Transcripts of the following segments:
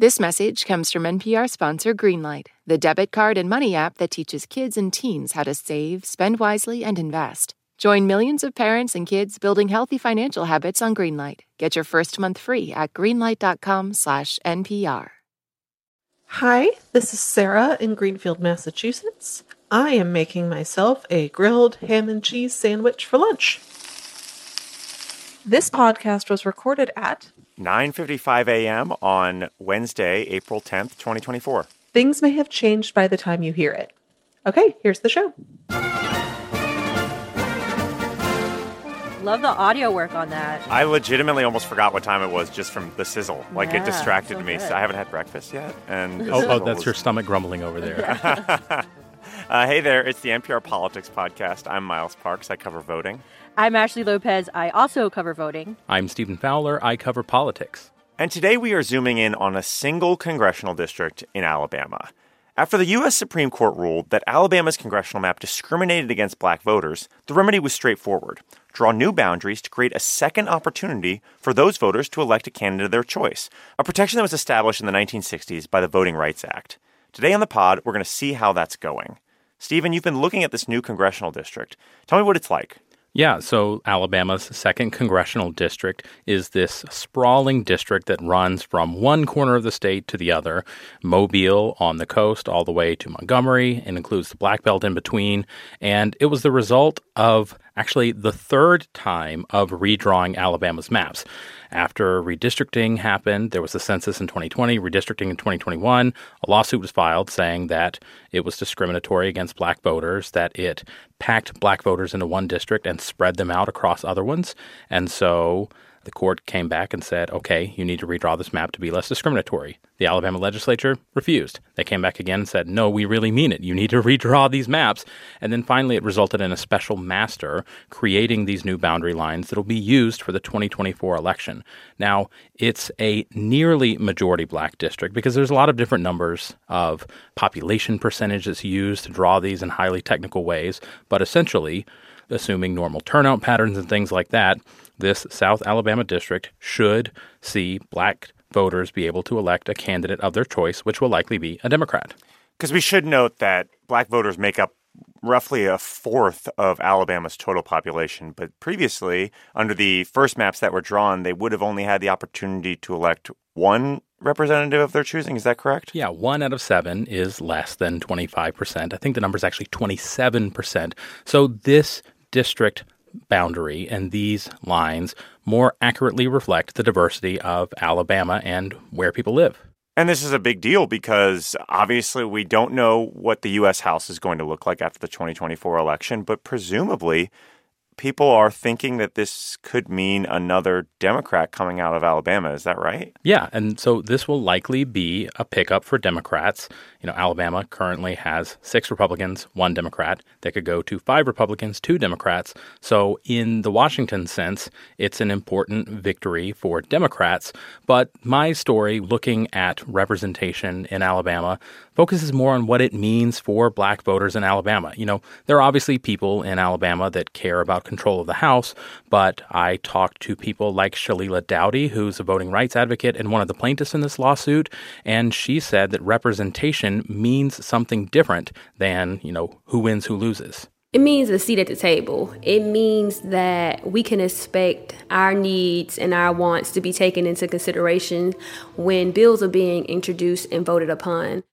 This message comes from NPR sponsor Greenlight, the debit card and money app that teaches kids and teens how to save, spend wisely, and invest. Join millions of parents and kids building healthy financial habits on Greenlight. Get your first month free at greenlight.com/NPR. Hi, this is Sarah in Greenfield, Massachusetts. I am making myself a grilled ham and cheese sandwich for lunch. This podcast was recorded at 9:55 a.m. on Wednesday, April 10th, 2024. Things may have changed by the time you hear it. Okay, here's the show. Love the audio work on that. I legitimately almost forgot what time it was just from the sizzle. Like, it distracted me. So I haven't had breakfast yet. And that's your stomach grumbling over there. Hey there, it's the NPR Politics Podcast. I'm Miles Parks. I cover voting. I'm Ashley Lopez. I also cover voting. I'm Stephen Fowler. I cover politics. And today we are zooming in on a single congressional district in Alabama. After the U.S. Supreme Court ruled that Alabama's congressional map discriminated against black voters, the remedy was straightforward: draw new boundaries to create a second opportunity for those voters to elect a candidate of their choice, a protection that was established in the 1960s by the Voting Rights Act. Today on the pod, we're going to see how that's going. Stephen, you've been looking at this new congressional district. Tell me what it's like. Yeah, so Alabama's 2nd Congressional District is this sprawling district that runs from one corner of the state to the other, Mobile on the coast all the way to Montgomery, and includes the Black Belt in between. And it was the result of actually the third time of redrawing Alabama's maps. After redistricting happened, there was a census in 2020, redistricting in 2021. A lawsuit was filed saying that it was discriminatory against black voters, that it packed black voters into one district and spread them out across other ones. And so the court came back and said, okay, you need to redraw this map to be less discriminatory. The Alabama legislature refused. They came back again and said, no, we really mean it. You need to redraw these maps. And then finally it resulted in a special master creating these new boundary lines that will be used for the 2024 election. Now, it's a nearly majority black district because there's a lot of different numbers of population percentage that's used to draw these in highly technical ways. But essentially, assuming normal turnout patterns and things like that, this South Alabama district should see black voters be able to elect a candidate of their choice, which will likely be a Democrat. Because we should note that black voters make up roughly a fourth of Alabama's total population. But previously, under the first maps that were drawn, they would have only had the opportunity to elect one representative of their choosing. Is that correct? Yeah, 1 out of 7 is less than 25%. I think the number is actually 27%. So this district boundary and these lines more accurately reflect the diversity of Alabama and where people live. And this is a big deal because obviously we don't know what the U.S. House is going to look like after the 2024 election, but presumably people are thinking that this could mean another Democrat coming out of Alabama. Is that right? Yeah, and so this will likely be a pickup for Democrats. You know, Alabama currently has 6 Republicans, 1 Democrat. They could go to 5 Republicans, 2 Democrats. So in the Washington sense, it's an important victory for Democrats. But my story, looking at representation in Alabama, focuses more on what it means for black voters in Alabama. You know, there are obviously people in Alabama that care about control of the House, but I talked to people like Shalila Dowdy, who's a voting rights advocate and one of the plaintiffs in this lawsuit, and she said that representation means something different than, you know, who wins, who loses. It means a seat at the table. It means that we can expect our needs and our wants to be taken into consideration when bills are being introduced and voted upon.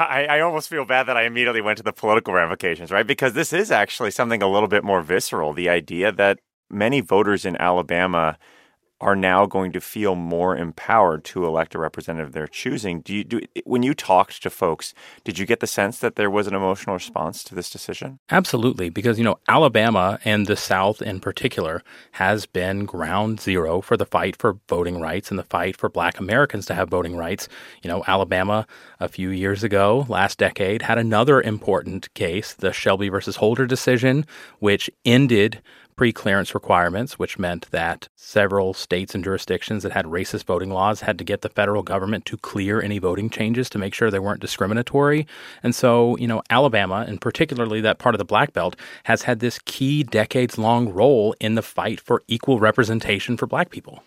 I almost feel bad that I immediately went to the political ramifications, right? Because this is actually something a little bit more visceral. The idea that many voters in Alabama are now going to feel more empowered to elect a representative they're choosing. When you talked to folks, did you get the sense that there was an emotional response to this decision? Absolutely, because, you know, Alabama and the South in particular has been ground zero for the fight for voting rights and the fight for black Americans to have voting rights. You know, Alabama a few years ago, last decade, had another important case, the Shelby versus Holder decision, which ended pre-clearance requirements, which meant that several states and jurisdictions that had racist voting laws had to get the federal government to clear any voting changes to make sure they weren't discriminatory. And so, you know, Alabama, and particularly that part of the Black Belt, has had this key decades-long role in the fight for equal representation for black people.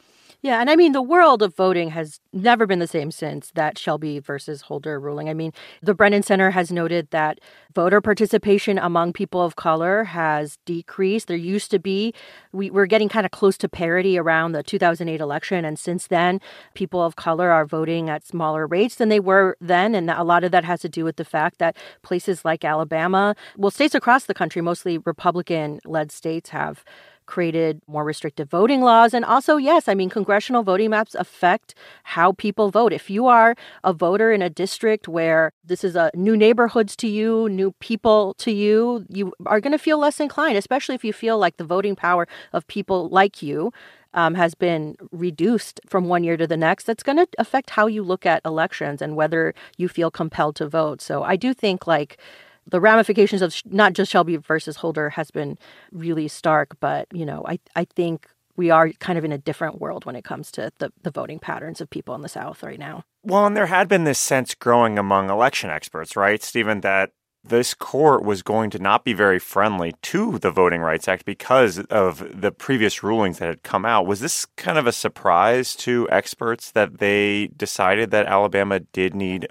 Yeah, and I mean, the world of voting has never been the same since that Shelby versus Holder ruling. I mean, the Brennan Center has noted that voter participation among people of color has decreased. There used to be, we're getting kind of close to parity around the 2008 election. And since then, people of color are voting at smaller rates than they were then. And a lot of that has to do with the fact that places like Alabama, well, states across the country, mostly Republican-led states, have created more restrictive voting laws. And also, yes, I mean, congressional voting maps affect how people vote. If you are a voter in a district where this is a new neighborhoods to you, new people to you, you are going to feel less inclined, especially if you feel like the voting power of people like you has been reduced from one year to the next. That's going to affect how you look at elections and whether you feel compelled to vote. So I do think the ramifications of not just Shelby versus Holder has been really stark, but, I think we are kind of in a different world when it comes to the voting patterns of people in the South right now. Well, and there had been this sense growing among election experts, right, Stephen, that this court was going to not be very friendly to the Voting Rights Act because of the previous rulings that had come out. Was this kind of a surprise to experts that they decided that Alabama did need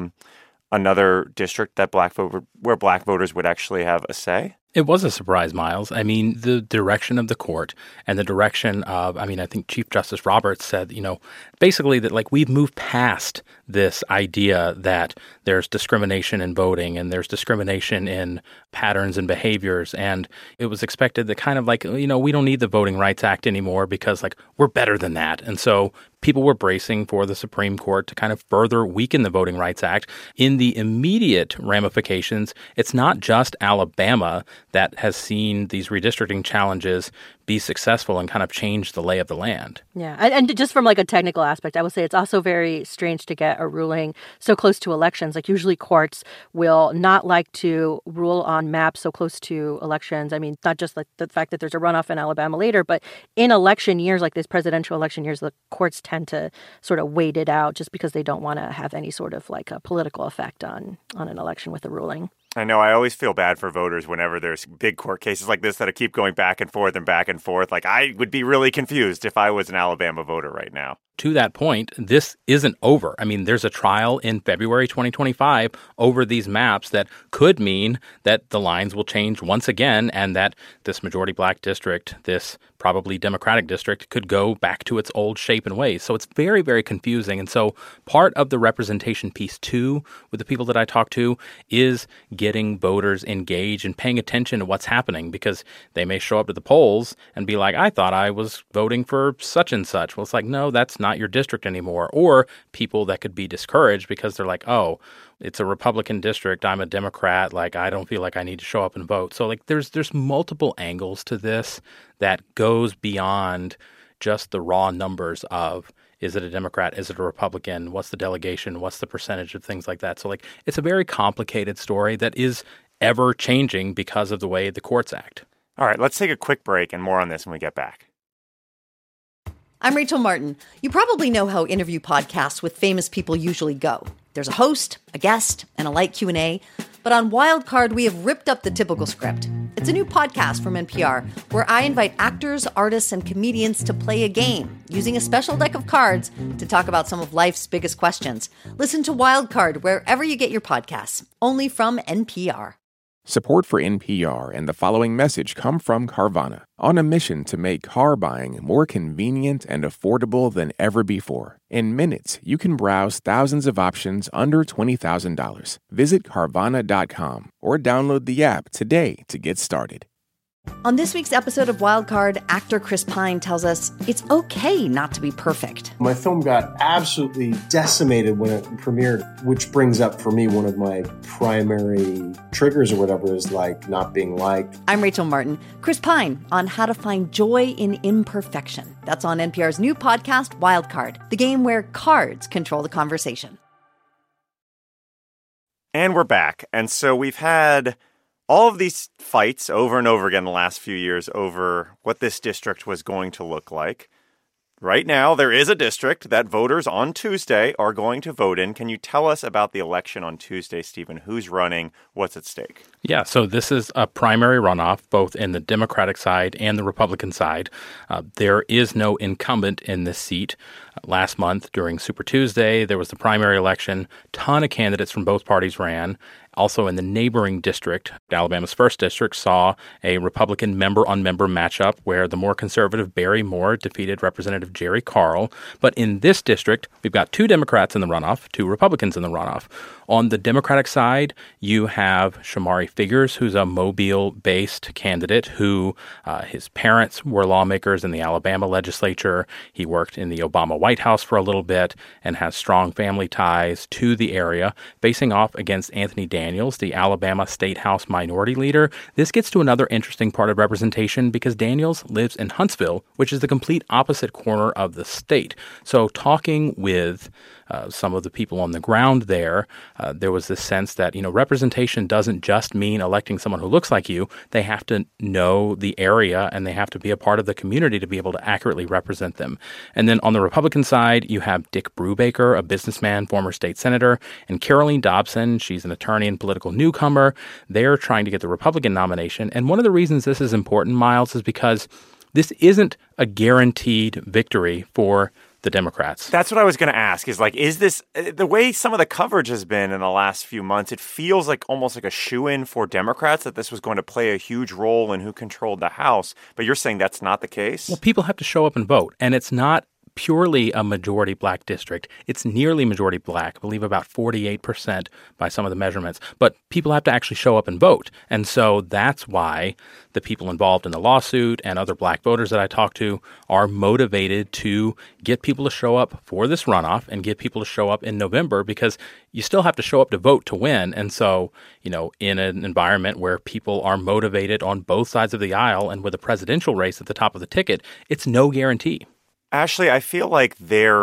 another district that where black voters would actually have a say? It was a surprise, Miles. I mean, the direction of the court and the direction of, I think Chief Justice Roberts said, basically that we've moved past this idea that there's discrimination in voting and there's discrimination in patterns and behaviors. And it was expected that kind of we don't need the Voting Rights Act anymore because we're better than that. And so people were bracing for the Supreme Court to kind of further weaken the Voting Rights Act. In the immediate ramifications, it's not just Alabama that has seen these redistricting challenges be successful and kind of change the lay of the land. Yeah. And just from a technical aspect, I will say it's also very strange to get a ruling so close to elections. Usually courts will not like to rule on maps so close to elections. I mean, not just the fact that there's a runoff in Alabama later, but in election years like this, presidential election years, the courts tend to sort of wait it out just because they don't want to have any sort of a political effect on an election with a ruling. I know. I always feel bad for voters whenever there's big court cases like this that keep going back and forth and back and forth. I would be really confused if I was an Alabama voter right now. To that point, this isn't over. I mean, there's a trial in February 2025 over these maps that could mean that the lines will change once again and that this majority black district, this probably Democratic district, could go back to its old shape and ways. So it's very, very confusing. And so part of the representation piece, too, with the people that I talk to is getting voters engaged and paying attention to what's happening because they may show up to the polls and be like, I thought I was voting for such and such. Well, it's no, that's not your district anymore. Or people that could be discouraged because they're oh, it's a Republican district. I'm a Democrat. I don't feel like I need to show up and vote. So there's multiple angles to this that goes beyond just the raw numbers of is it a Democrat? Is it a Republican? What's the delegation? What's the percentage of things like that? So it's a very complicated story that is ever changing because of the way the courts act. All right, let's take a quick break and more on this when we get back. I'm Rachel Martin. You probably know how interview podcasts with famous people usually go. There's a host, a guest, and a light Q&A. But on Wildcard, we have ripped up the typical script. It's a new podcast from NPR where I invite actors, artists, and comedians to play a game using a special deck of cards to talk about some of life's biggest questions. Listen to Wildcard wherever you get your podcasts, only from NPR. Support for NPR and the following message come from Carvana, on a mission to make car buying more convenient and affordable than ever before. In minutes, you can browse thousands of options under $20,000. Visit Carvana.com or download the app today to get started. On this week's episode of Wildcard, actor Chris Pine tells us it's okay not to be perfect. My film got absolutely decimated when it premiered, which brings up for me one of my primary triggers or whatever is not being liked. I'm Rachel Martin. Chris Pine on how to find joy in imperfection. That's on NPR's new podcast, Wildcard, the game where cards control the conversation. And we're back. And so we've had all of these fights over and over again the last few years over what this district was going to look like. right now there is a district that voters on Tuesday are going to vote in. Can you tell us about the election on Tuesday, Stephen? Who's running? What's at stake? Yeah, so this is a primary runoff, both in the Democratic side and the Republican side. There is no incumbent in this seat. Last month, during Super Tuesday, there was the primary election. Ton of candidates from both parties ran. Also in the neighboring district, Alabama's 1st District, saw a Republican member-on-member matchup where the more conservative Barry Moore defeated Representative Jerry Carl. But in this district, we've got 2 Democrats in the runoff, 2 Republicans in the runoff. On the Democratic side, you have Shamari Figures, who's a Mobile-based candidate who his parents were lawmakers in the Alabama legislature. He worked in the Obama White House for a little bit and has strong family ties to the area, facing off against Anthony Daniels, the Alabama State House Minority Leader. This gets to another interesting part of representation because Daniels lives in Huntsville, which is the complete opposite corner of the state. So talking with some of the people on the ground there, there was this sense that, representation doesn't just mean electing someone who looks like you. They have to know the area and they have to be a part of the community to be able to accurately represent them. And then on the Republican side, you have Dick Brubaker, a businessman, former state senator, and Caroline Dobson. She's an attorney and political newcomer. They're trying to get the Republican nomination. And one of the reasons this is important, Miles, is because this isn't a guaranteed victory for the Democrats. That's what I was going to ask is this the way some of the coverage has been in the last few months, it feels like almost like a shoo-in for Democrats that this was going to play a huge role in who controlled the House. But you're saying that's not the case? Well, people have to show up and vote, and it's not purely a majority black district. It's nearly majority black, I believe about 48% by some of the measurements. But people have to actually show up and vote. And so that's why the people involved in the lawsuit and other black voters that I talked to are motivated to get people to show up for this runoff and get people to show up in November, because you still have to show up to vote to win. And so, in an environment where people are motivated on both sides of the aisle and with a presidential race at the top of the ticket, it's no guarantee. Ashley, I feel like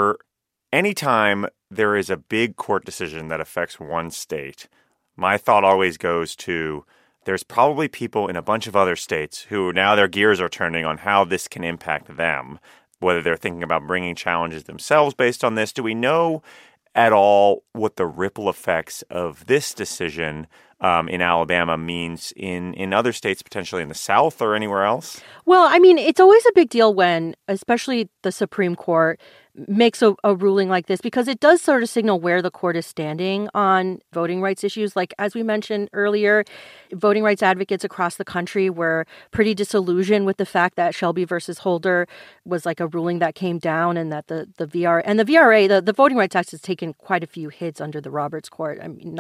anytime there is a big court decision that affects one state, my thought always goes to there's probably people in a bunch of other states who now their gears are turning on how this can impact them, whether they're thinking about bringing challenges themselves based on this. Do we know at all what the ripple effects of this decision in Alabama means in other states, potentially in the South or anywhere else? Well, I mean, it's always a big deal when, especially the Supreme Court, makes a ruling like this, because it does sort of signal where the court is standing on voting rights issues. Like, as we mentioned earlier, voting rights advocates across the country were pretty disillusioned with the fact that Shelby versus Holder was like a ruling that came down, and that the VRA, the Voting Rights Act, has taken quite a few hits under the Roberts Court. I mean,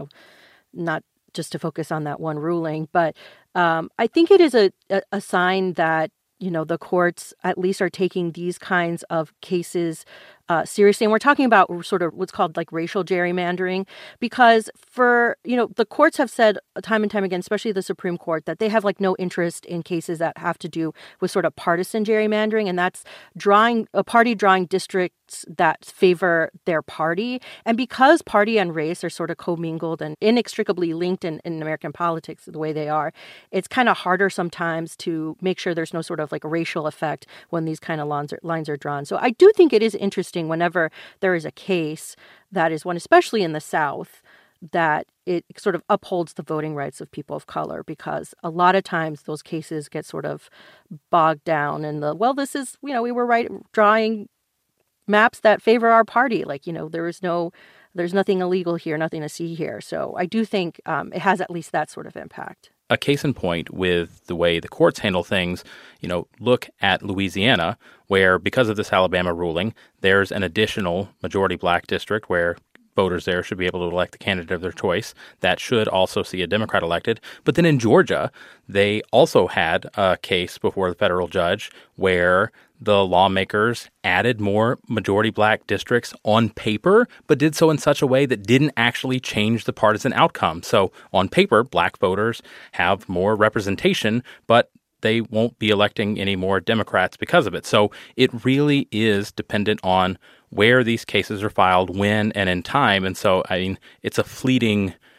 not just to focus on that one ruling, but I think it is a sign that the courts at least are taking these kinds of cases seriously. And we're talking about sort of what's called like racial gerrymandering, because the courts have said time and time again, especially the Supreme Court, that they have like no interest in cases that have to do with sort of partisan gerrymandering. And that's drawing districts that favor their party. And because party and race are sort of commingled and inextricably linked in American politics the way they are, it's kind of harder sometimes to make sure there's no sort of like racial effect when these kind of lines are drawn. So I do think it is interesting whenever there is a case that is one, especially in the South, that it sort of upholds the voting rights of people of color, because a lot of times those cases get sort of bogged down in we were drawing maps that favor our party. Like, there's nothing illegal here, nothing to see here. So I do think it has at least that sort of impact. A case in point with the way the courts handle things, look at Louisiana, where because of this Alabama ruling, there's an additional majority black district where voters there should be able to elect the candidate of their choice. That should also see a Democrat elected. But then in Georgia, they also had a case before the federal judge where the lawmakers added more majority black districts on paper, but did so in such a way that didn't actually change the partisan outcome. So on paper, black voters have more representation, but they won't be electing any more Democrats because of it. So it really is dependent on where these cases are filed, when, and in time. And so, I mean, it's a fleeting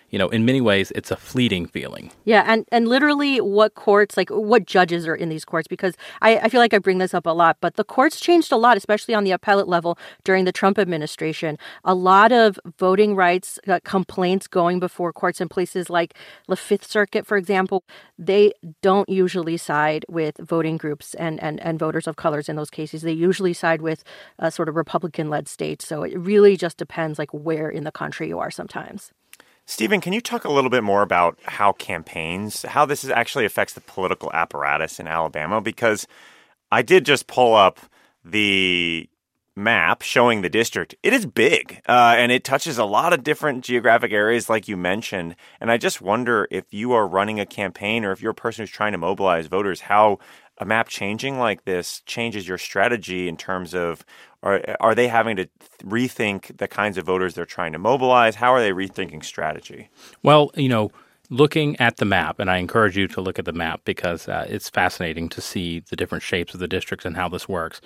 in many ways, it's a fleeting feeling. Yeah, and literally what courts, like what judges are in these courts, because I feel like I bring this up a lot, but the courts changed a lot, especially on the appellate level during the Trump administration. A lot of voting rights complaints going before courts in places like the Fifth Circuit, for example, they don't usually side with voting groups and voters of colors in those cases. They usually side with sort of Republican-led states. So it really just depends like where in the country you are sometimes. Stephen, can you talk a little bit more about how this actually affects the political apparatus in Alabama? Because I did just pull up the map showing the district. It is big, and it touches a lot of different geographic areas like you mentioned. And I just wonder if you are running a campaign or if you're a person who's trying to mobilize voters, how a map changing like this changes your strategy in terms of are they having to rethink the kinds of voters they're trying to mobilize? How are they rethinking strategy? Well, looking at the map, and I encourage you to look at the map because it's fascinating to see the different shapes of the districts and how this works.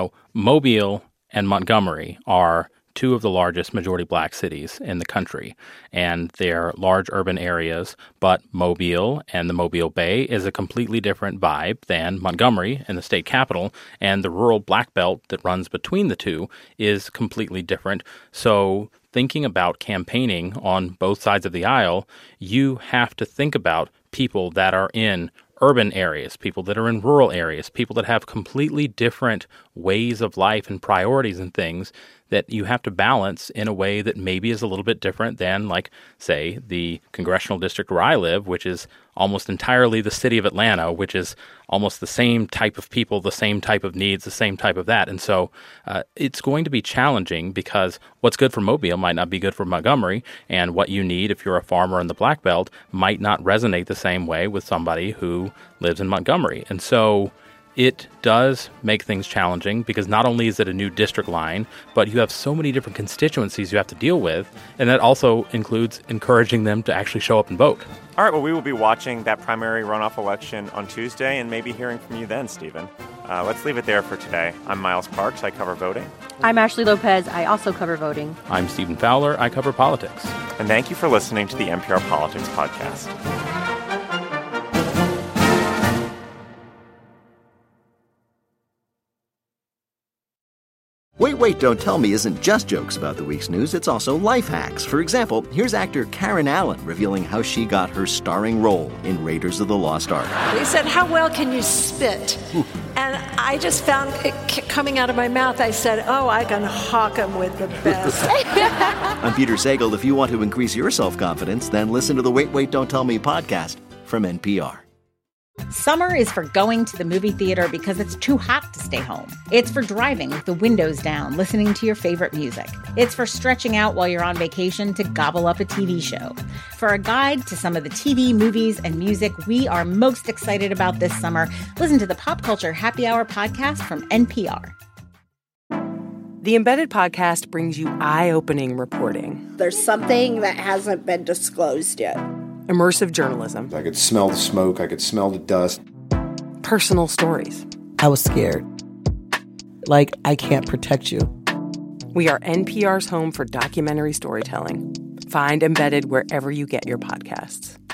Mobile and Montgomery are two of the largest majority black cities in the country, and they're large urban areas, but Mobile and the Mobile Bay is a completely different vibe than Montgomery and the state capital, and the rural black belt that runs between the two is completely different. So thinking about campaigning on both sides of the aisle, you have to think about people that are in urban areas, people that are in rural areas, people that have completely different ways of life and priorities and things that you have to balance in a way that maybe is a little bit different than, like, say, the congressional district where I live, which is almost entirely the city of Atlanta, which is almost the same type of people, the same type of needs, the same type of that. And so it's going to be challenging because what's good for Mobile might not be good for Montgomery, and what you need if you're a farmer in the Black Belt might not resonate the same way with somebody who lives in Montgomery. And so it does make things challenging because not only is it a new district line, but you have so many different constituencies you have to deal with, and that also includes encouraging them to actually show up and vote. All right, well, we will be watching that primary runoff election on Tuesday and maybe hearing from you then, Stephen. Let's leave it there for today. I'm Miles Parks. I cover voting. I'm Ashley Lopez. I also cover voting. I'm Stephen Fowler. I cover politics. And thank you for listening to the NPR Politics Podcast. Wait, Don't Tell Me isn't just jokes about the week's news, it's also life hacks. For example, here's actor Karen Allen revealing how she got her starring role in Raiders of the Lost Ark. They said, how well can you spit? And I just found it coming out of my mouth. I said, I can hawk 'em with the best. I'm Peter Sagal. If you want to increase your self-confidence, then listen to the Wait, Don't Tell Me podcast from NPR. Summer is for going to the movie theater because it's too hot to stay home. It's for driving with the windows down, listening to your favorite music. It's for stretching out while you're on vacation to gobble up a TV show. For a guide to some of the TV, movies, and music we are most excited about this summer, listen to the Pop Culture Happy Hour podcast from NPR. The Embedded podcast brings you eye-opening reporting. There's something that hasn't been disclosed yet. Immersive journalism. I could smell the smoke. I could smell the dust. Personal stories. I was scared. Like, I can't protect you. We are NPR's home for documentary storytelling. Find Embedded wherever you get your podcasts.